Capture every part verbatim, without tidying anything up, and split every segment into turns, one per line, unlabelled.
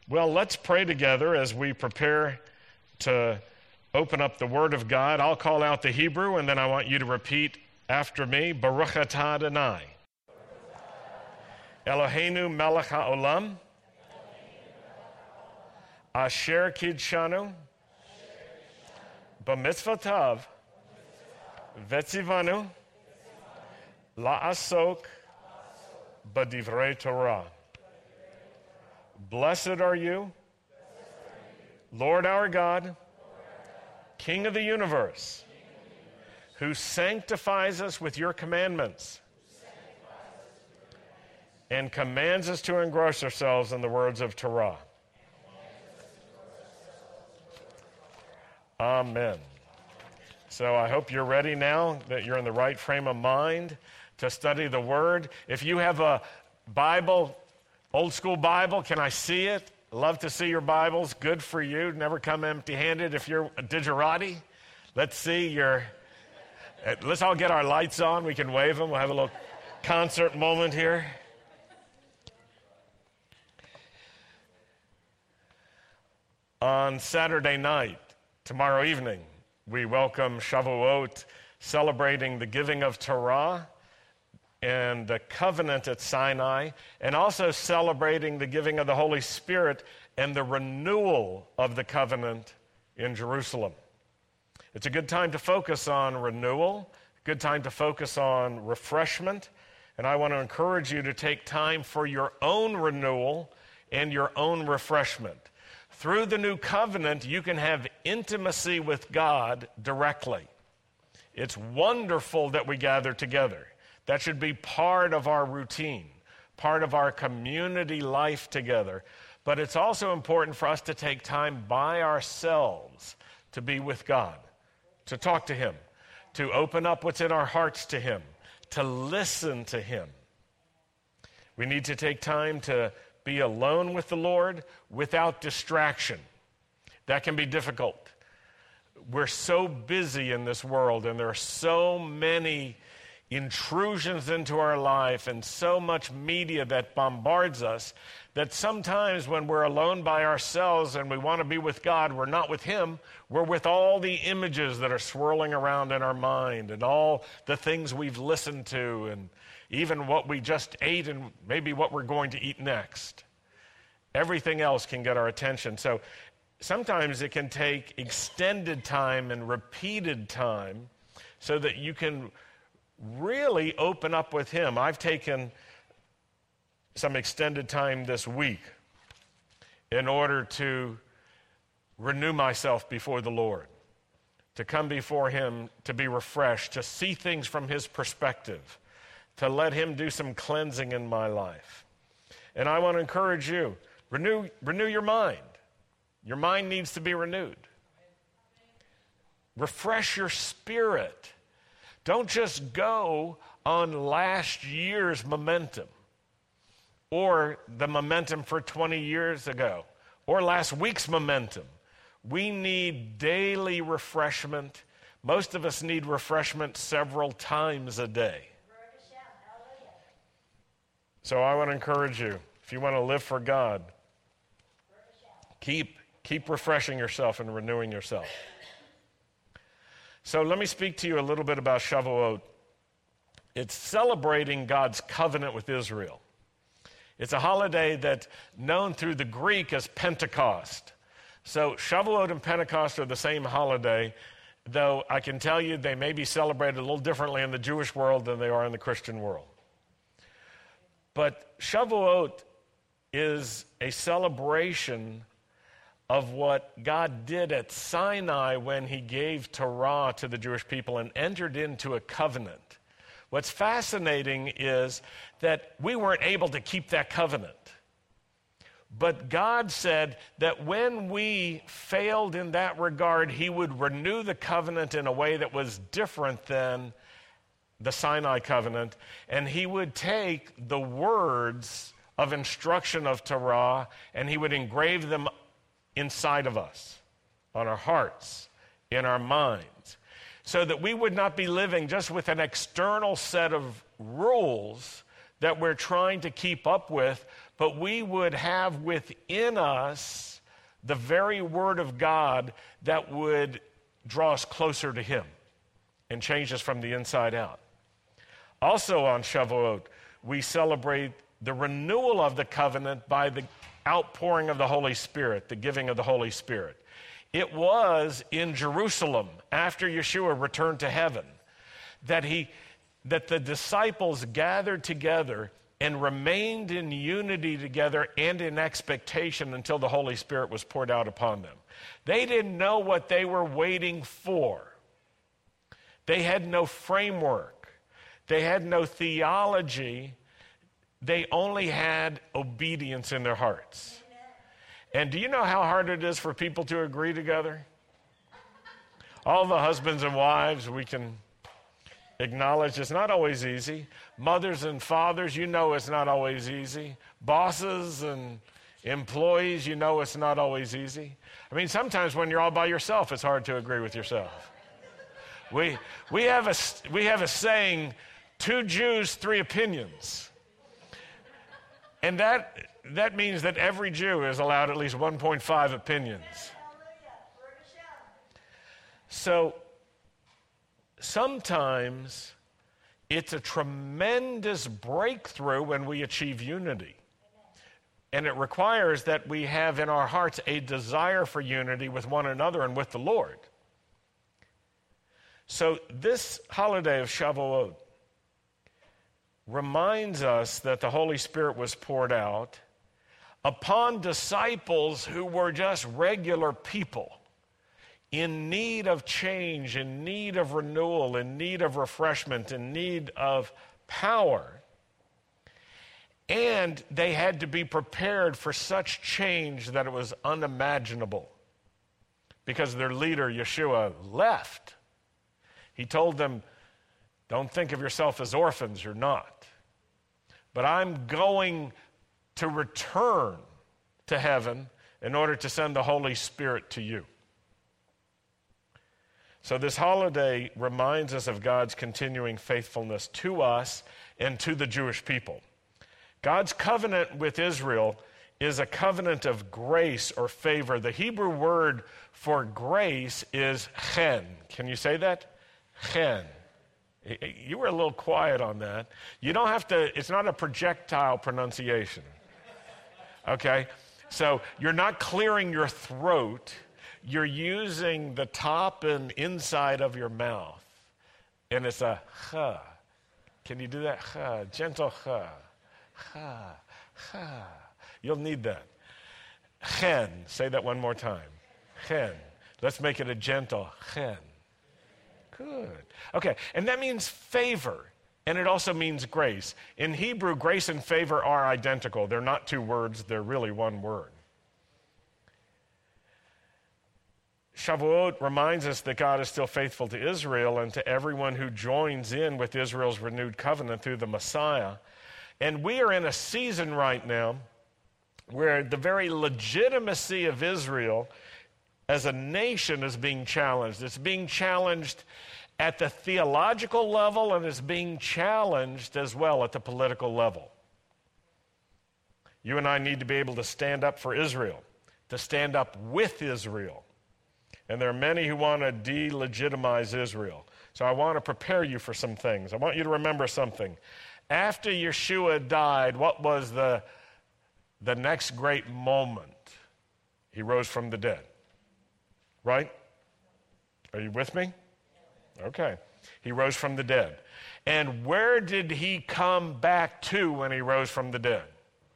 Well, let's pray together as we prepare to open up the Word of God. I'll call out the Hebrew, and then I want you to repeat after me. Baruch atah Adonai, Eloheinu melech haolam, asher kidshanu, b'mitzvotav, vetzivanu, la'asok, b'divrei Torah. Blessed are you, Lord our God, King of the universe, who sanctifies us with your commandments and commands us to engross ourselves in the words of Torah. Amen. So I hope you're ready now, that you're in the right frame of mind to study the Word. If you have a Bible, old school Bible, can I see it? Love to see your Bibles. Good for you. Never come empty-handed. If you're a digerati, let's see your, let's all get our lights on. We can wave them. We'll have a little concert moment here. On Saturday night, tomorrow evening, we welcome Shavuot, celebrating the giving of Torah and the covenant at Sinai, and also celebrating the giving of the Holy Spirit and the renewal of the covenant in Jerusalem. It's a good time to focus on renewal, a good time to focus on refreshment, and I want to encourage you to take time for your own renewal and your own refreshment. Through the new covenant, you can have intimacy with God directly. It's wonderful that we gather together. That should be part of our routine, part of our community life together. But it's also important for us to take time by ourselves to be with God, to talk to Him, to open up what's in our hearts to Him, to listen to Him. We need to take time to be alone with the Lord without distraction. That can be difficult. We're so busy in this world, and there are so many intrusions into our life and so much media that bombards us that sometimes when we're alone by ourselves and we want to be with God, we're not with Him. We're with all the images that are swirling around in our mind and all the things we've listened to and even what we just ate and maybe what we're going to eat next. Everything else can get our attention. So sometimes it can take extended time and repeated time so that you can really open up with Him. I've taken some extended time this week in order to renew myself before the Lord, to come before Him, to be refreshed, to see things from His perspective, to let Him do some cleansing in my life. And I want to encourage you, renew, renew your mind. Your mind needs to be renewed. Refresh your spirit. Don't just go on last year's momentum or the momentum for twenty years ago or last week's momentum. We need daily refreshment. Most of us need refreshment several times a day. So I want to encourage you, if you want to live for God, keep, keep refreshing yourself and renewing yourself. So let me speak to you a little bit about Shavuot. It's celebrating God's covenant with Israel. It's a holiday that's known through the Greek as Pentecost. So Shavuot and Pentecost are the same holiday, though I can tell you they may be celebrated a little differently in the Jewish world than they are in the Christian world. But Shavuot is a celebration of what God did at Sinai when He gave Torah to the Jewish people and entered into a covenant. What's fascinating is that we weren't able to keep that covenant. But God said that when we failed in that regard, He would renew the covenant in a way that was different than the Sinai covenant, and He would take the words of instruction of Torah and He would engrave them inside of us, on our hearts, in our minds, so that we would not be living just with an external set of rules that we're trying to keep up with, but we would have within us the very Word of God that would draw us closer to Him and change us from the inside out. Also on Shavuot, we celebrate the renewal of the covenant by the outpouring of the Holy Spirit, the giving of the Holy Spirit. It was in Jerusalem, after Yeshua returned to heaven, that he, that the disciples gathered together and remained in unity together and in expectation until the Holy Spirit was poured out upon them. They didn't know what they were waiting for. They had no framework. They had no theology. They only had obedience in their hearts. And do you know how hard it is for people to agree together? All the husbands and wives, we can acknowledge it's not always easy. Mothers and fathers, you know it's not always easy. Bosses and employees, you know it's not always easy. I mean, sometimes when you're all by yourself, it's hard to agree with yourself. We, we, have, a, we have a saying, two Jews, three opinions. And that, that means that every Jew is allowed at least one point five opinions. So sometimes it's a tremendous breakthrough when we achieve unity. And it requires that we have in our hearts a desire for unity with one another and with the Lord. So this holiday of Shavuot reminds us that the Holy Spirit was poured out upon disciples who were just regular people in need of change, in need of renewal, in need of refreshment, in need of power. And they had to be prepared for such change that it was unimaginable because their leader, Yeshua, left. He told them, don't think of yourself as orphans, you're not. But I'm going to return to heaven in order to send the Holy Spirit to you. So this holiday reminds us of God's continuing faithfulness to us and to the Jewish people. God's covenant with Israel is a covenant of grace or favor. The Hebrew word for grace is chen. Can you say that? Chen. You were a little quiet on that. You don't have to, it's not a projectile pronunciation. Okay? So you're not clearing your throat. You're using the top and inside of your mouth. And it's a ha. Can you do that? Ha. Gentle ha. Ha. Ha. You'll need that. Chen. Say that one more time. Chen. Let's make it a gentle chen. Good. Okay, and that means favor, and it also means grace. In Hebrew, grace and favor are identical. They're not two words, they're really one word. Shavuot reminds us that God is still faithful to Israel and to everyone who joins in with Israel's renewed covenant through the Messiah. And we are in a season right now where the very legitimacy of Israel as a nation is being challenged. It's being challenged at the theological level, and it's being challenged as well at the political level. You and I need to be able to stand up for Israel, to stand up with Israel. And there are many who want to delegitimize Israel. So I want to prepare you for some things. I want you to remember something. After Yeshua died, what was the, the next great moment? He rose from the dead. Right? Are you with me? Okay. He rose from the dead. And where did he come back to when he rose from the dead?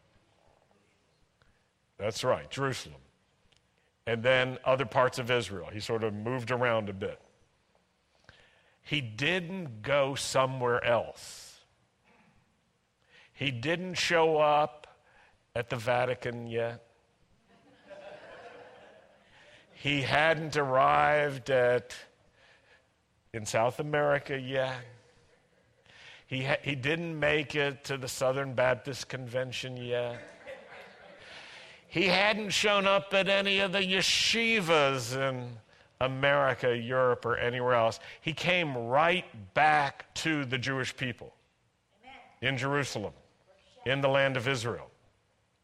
That's right, Jerusalem. And then other parts of Israel. He sort of moved around a bit. He didn't go somewhere else. He didn't show up at the Vatican yet. He hadn't arrived at in South America yet. He, ha- he didn't make it to the Southern Baptist Convention yet. He hadn't shown up at any of the yeshivas in America, Europe, or anywhere else. He came right back to the Jewish people. Amen. In Jerusalem, in the land of Israel.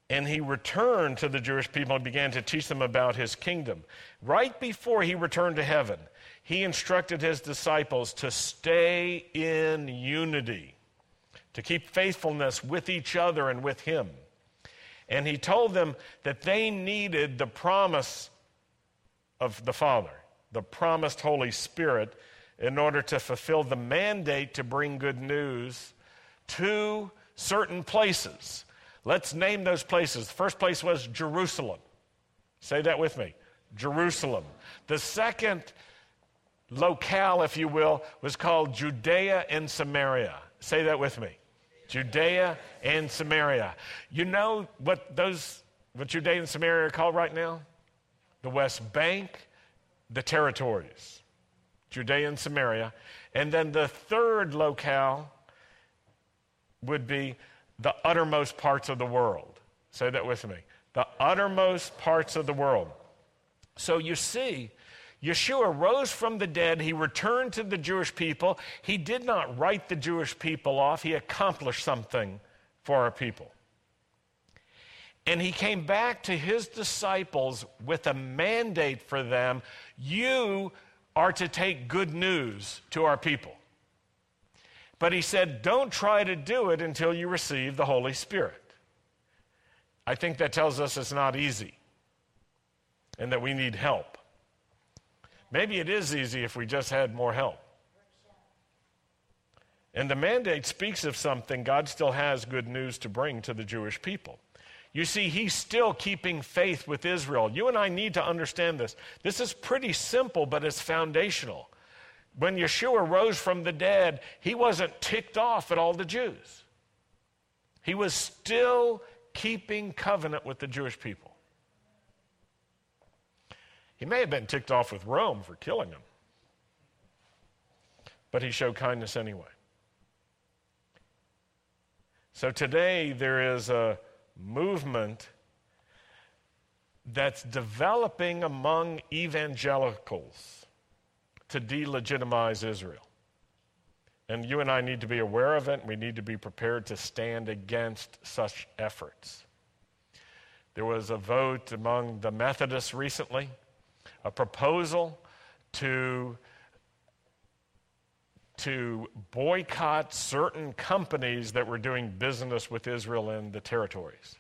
and he returned to the Jewish people and began to teach them about his kingdom. Right before he returned to heaven, he instructed his disciples to stay in unity, to keep faithfulness with each other and with him. And he told them that they needed the promise of the Father, the promised Holy Spirit, in order to fulfill the mandate to bring good news to certain places. Let's name those places. The first place was Jerusalem. Say that with me. Jerusalem. The second locale, if you will, was called Judea and Samaria. Say that with me. Judea and Samaria. You know what those, what Judea and Samaria are called right now? The West Bank, the territories. Judea and Samaria. And then the third locale would be the uttermost parts of the world. Say that with me. The uttermost parts of the world. So you see, Yeshua rose from the dead. He returned to the Jewish people. He did not write the Jewish people off. He accomplished something for our people. And he came back to his disciples with a mandate for them. You are to take good news to our people. But he said, don't try to do it until you receive the Holy Spirit. I think that tells us it's not easy and that we need help. Maybe it is easy if we just had more help. And the mandate speaks of something. God still has good news to bring to the Jewish people. You see, he's still keeping faith with Israel. You and I need to understand this. This is pretty simple, but it's foundational. When Yeshua rose from the dead, he wasn't ticked off at all the Jews. He was still keeping covenant with the Jewish people. He may have been ticked off with Rome for killing him, but he showed kindness anyway. So today there is a movement that's developing among evangelicals to delegitimize Israel. And you and I need to be aware of it, and we need to be prepared to stand against such efforts. There was a vote among the Methodists recently, a proposal to, to boycott certain companies that were doing business with Israel in the territories.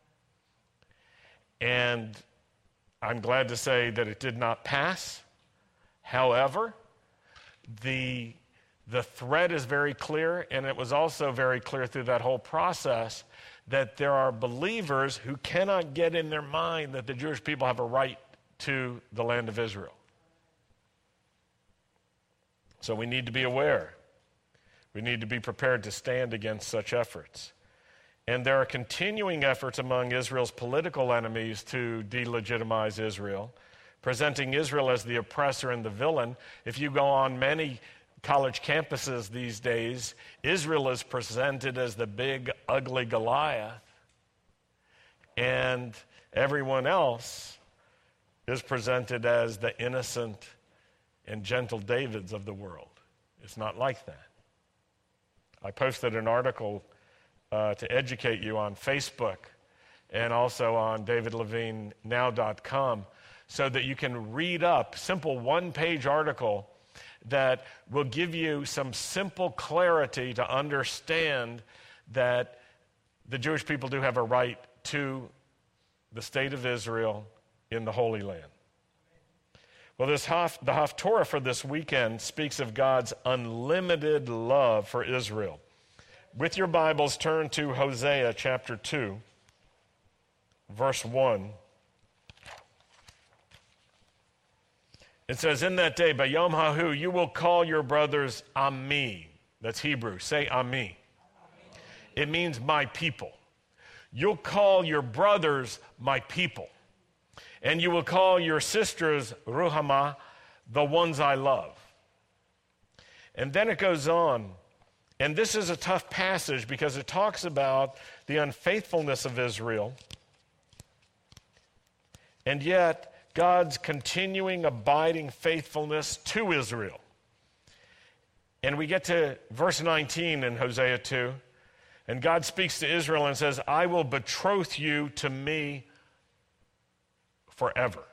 And I'm glad to say that it did not pass. However, the, the thread is very clear, and it was also very clear through that whole process that there are believers who cannot get in their mind that the Jewish people have a right to the land of Israel. So we need to be aware. We need to be prepared to stand against such efforts. And there are continuing efforts among Israel's political enemies to delegitimize Israel, presenting Israel as the oppressor and the villain. If you go on many college campuses these days, Israel is presented as the big, ugly Goliath, and everyone else is presented as the innocent and gentle Davids of the world. It's not like that. I posted an article uh, to educate you on Facebook and also on david levine now dot com so that you can read up simple one-page article that will give you some simple clarity to understand that the Jewish people do have a right to the state of Israel in the Holy Land. Well, this Haf, the Haftorah for this weekend speaks of God's unlimited love for Israel. With your Bibles, turn to Hosea chapter two, verse one. It says, in that day, by Yom Hahu, you will call your brothers Ami. That's Hebrew. Say Ami. It means my people. You'll call your brothers my people. And you will call your sisters Ruhamah, the ones I love. And then it goes on. And this is a tough passage because it talks about the unfaithfulness of Israel. And yet, God's continuing, abiding faithfulness to Israel. And we get to verse nineteen in Hosea two. And God speaks to Israel and says, I will betroth you to me forever.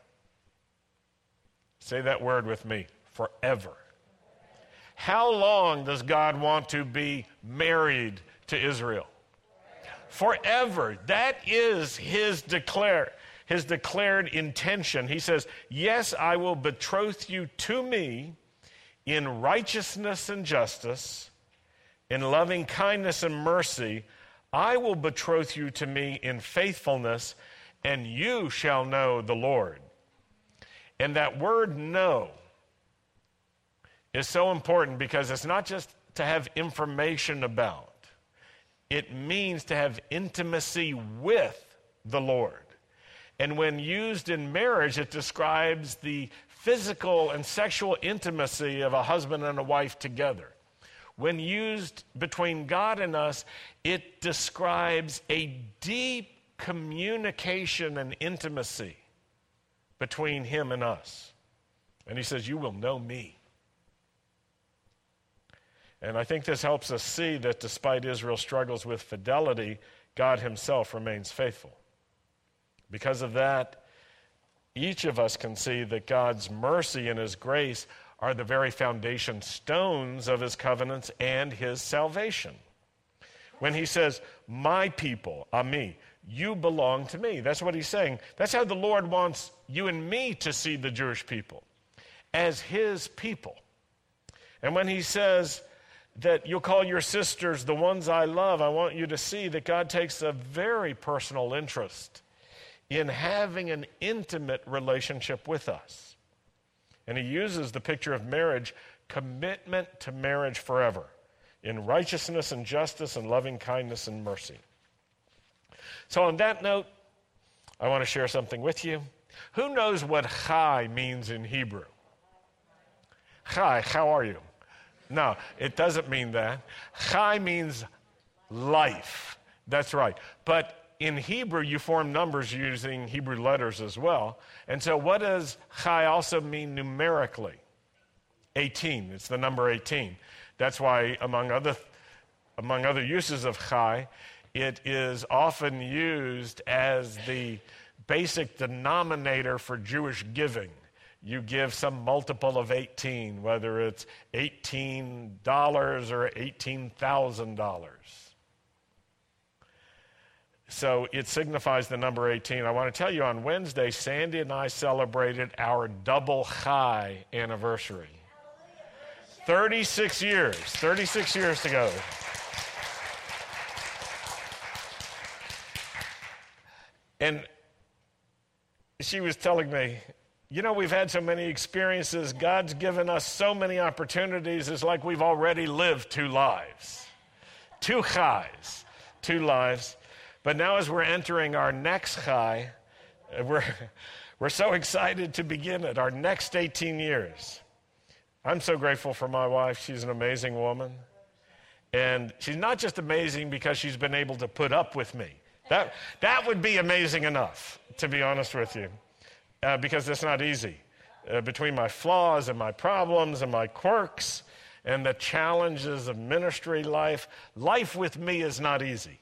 Say that word with me, forever. How long does God want to be married to Israel? Forever. That is his declare, his declared intention. He says, yes, I will betroth you to me in righteousness and justice, in loving kindness and mercy. I will betroth you to me in faithfulness, and you shall know the Lord. And that word know is so important because it's not just to have information about. It means to have intimacy with the Lord. And when used in marriage, it describes the physical and sexual intimacy of a husband and a wife together. When used between God and us, it describes a deep communication and intimacy between him and us. And he says, you will know me. And I think this helps us see that despite Israel's struggles with fidelity, God himself remains faithful. Because of that, each of us can see that God's mercy and his grace are the very foundation stones of his covenants and his salvation. When he says, my people, Ami, you belong to me. That's what he's saying. That's how the Lord wants you and me to see the Jewish people, as his people. And when he says that you'll call your sisters the ones I love, I want you to see that God takes a very personal interest in having an intimate relationship with us. And he uses the picture of marriage, commitment to marriage forever, in righteousness and justice and loving kindness and mercy. So on that note, I want to share something with you. Who knows what chai means in Hebrew? Chai, how are you? No, it doesn't mean that. Chai means life. That's right. But in Hebrew, you form numbers using Hebrew letters as well. And so what does chai also mean numerically? eighteen. It's the number eighteen. That's why, among other, among other uses of chai, it is often used as the basic denominator for Jewish giving. You give some multiple of eighteen, whether it's eighteen dollars or eighteen thousand dollars. So it signifies the number eighteen. I want to tell you, on Wednesday, Sandy and I celebrated our double chai anniversary. thirty-six years, thirty-six years to go. And she was telling me, you know, we've had so many experiences. God's given us so many opportunities. It's like we've already lived two lives, two chais, two lives. But now as we're entering our next chai, we're, we're so excited to begin it, our next eighteen years. I'm so grateful for my wife. She's an amazing woman. And she's not just amazing because she's been able to put up with me. That, that would be amazing enough, to be honest with you, uh, because it's not easy. Uh, between my flaws and my problems and my quirks and the challenges of ministry life, life with me is not easy.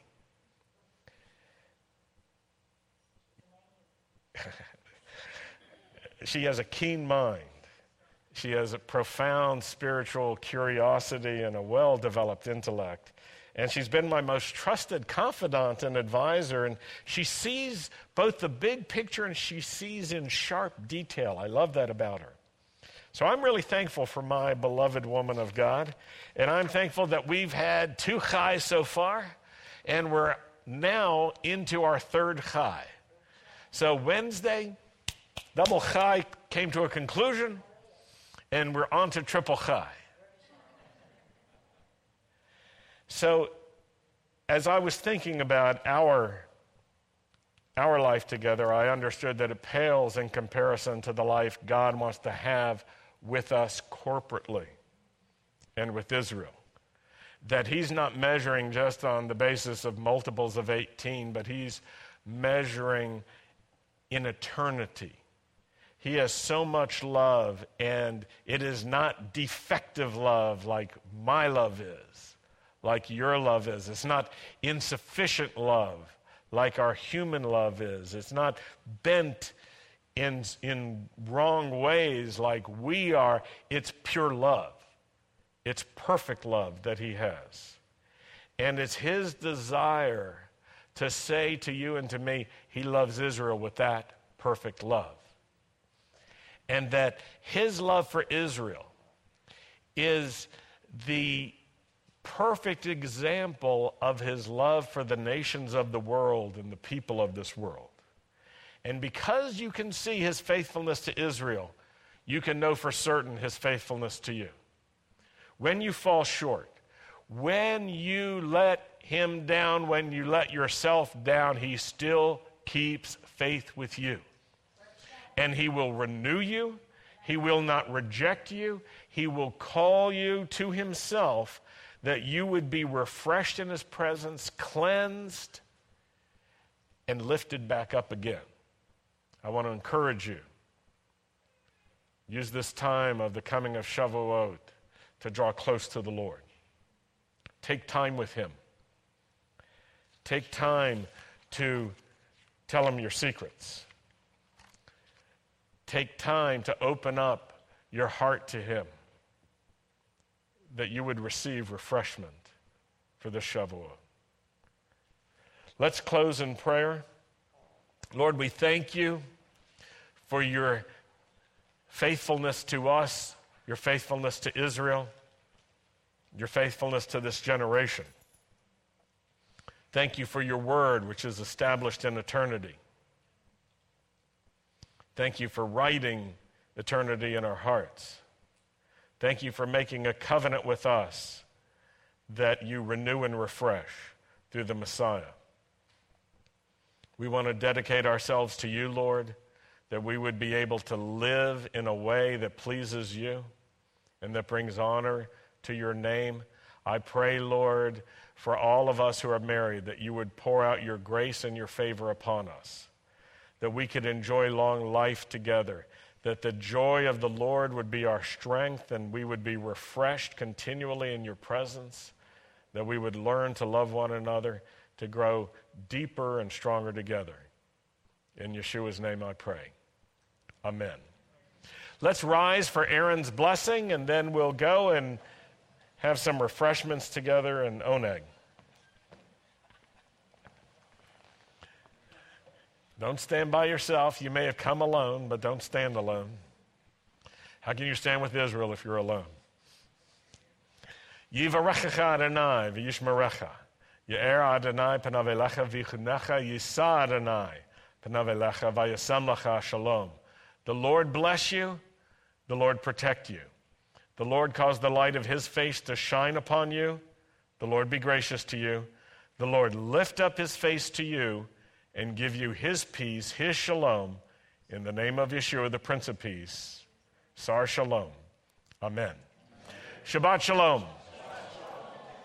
She has a keen mind. She has a profound spiritual curiosity and a well-developed intellect. And she's been my most trusted confidant and advisor. And she sees both the big picture and she sees in sharp detail. I love that about her. So I'm really thankful for my beloved woman of God. And I'm thankful that we've had two chais so far. And we're now into our third chai. So Wednesday, double chai came to a conclusion. And we're on to triple chai. So, as I was thinking about our, our life together, I understood that it pales in comparison to the life God wants to have with us corporately and with Israel. That he's not measuring just on the basis of multiples of eighteen, but he's measuring in eternity. He has so much love, and it is not defective love like my love is, like your love is. It's not insufficient love like our human love is. It's not bent in, in wrong ways like we are. It's pure love. It's perfect love that he has. And it's his desire to say to you and to me, he loves Israel with that perfect love. And that his love for Israel is the perfect example of his love for the nations of the world and the people of this world. And because you can see his faithfulness to Israel, you can know for certain his faithfulness to you. When you fall short, when you let him down, when you let yourself down, he still keeps faith with you. And he will renew you. He will not reject you. He will call you to himself that you would be refreshed in his presence, cleansed, and lifted back up again. I want to encourage you. Use this time of the coming of Shavuot to draw close to the Lord. Take time with him. Take time to tell him your secrets. Take time to open up your heart to him, that you would receive refreshment for this Shavuot. Let's close in prayer. Lord, we thank you for your faithfulness to us, your faithfulness to Israel, your faithfulness to this generation. Thank you for your word, which is established in eternity. Thank you for writing eternity in our hearts. Thank you for making a covenant with us that you renew and refresh through the Messiah. We want to dedicate ourselves to you, Lord, that we would be able to live in a way that pleases you and that brings honor to your name. I pray, Lord, for all of us who are married, that you would pour out your grace and your favor upon us, that we could enjoy long life together, that the joy of the Lord would be our strength and we would be refreshed continually in your presence, that we would learn to love one another, to grow deeper and stronger together. In Yeshua's name I pray. Amen. Let's rise for Aaron's blessing, and then we'll go and have some refreshments together and oneg. Don't stand by yourself. You may have come alone, but don't stand alone. How can you stand with Israel if you're alone? Yivarechecha Adonai v'yishmerecha. Ye'er Adonai panav elecha v'yichunecha. Yisa Adonai panav elecha v'yasam lecha shalom. The Lord bless you. The Lord protect you. The Lord cause the light of his face to shine upon you. The Lord be gracious to you. The Lord lift up his face to you and give you his peace, his shalom, in the name of Yeshua, the Prince of Peace. Sar Shalom. Amen. Shabbat Shalom.